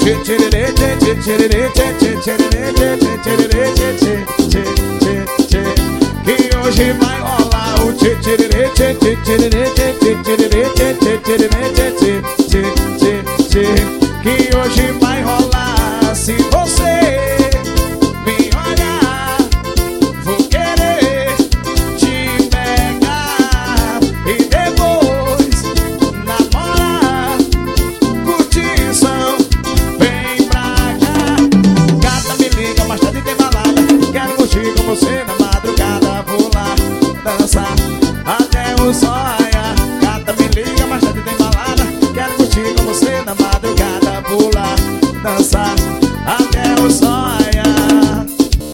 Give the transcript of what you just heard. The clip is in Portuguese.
Que hoje vai rolar o tchê tchê tchê tchê tchê tchê tchê. Que hoje vai rolar. Se você me olhar, vou querer te pegar e depois namorar. Curtição, vem pra cá. Gata, me liga, mais tarde tem balada. Quero curtir com você na madrugada. Vou lá dançar até o sol raiar. Gata, me liga, mais tarde tem balada. Quero curtir com você na madrugada. Vou lá dançar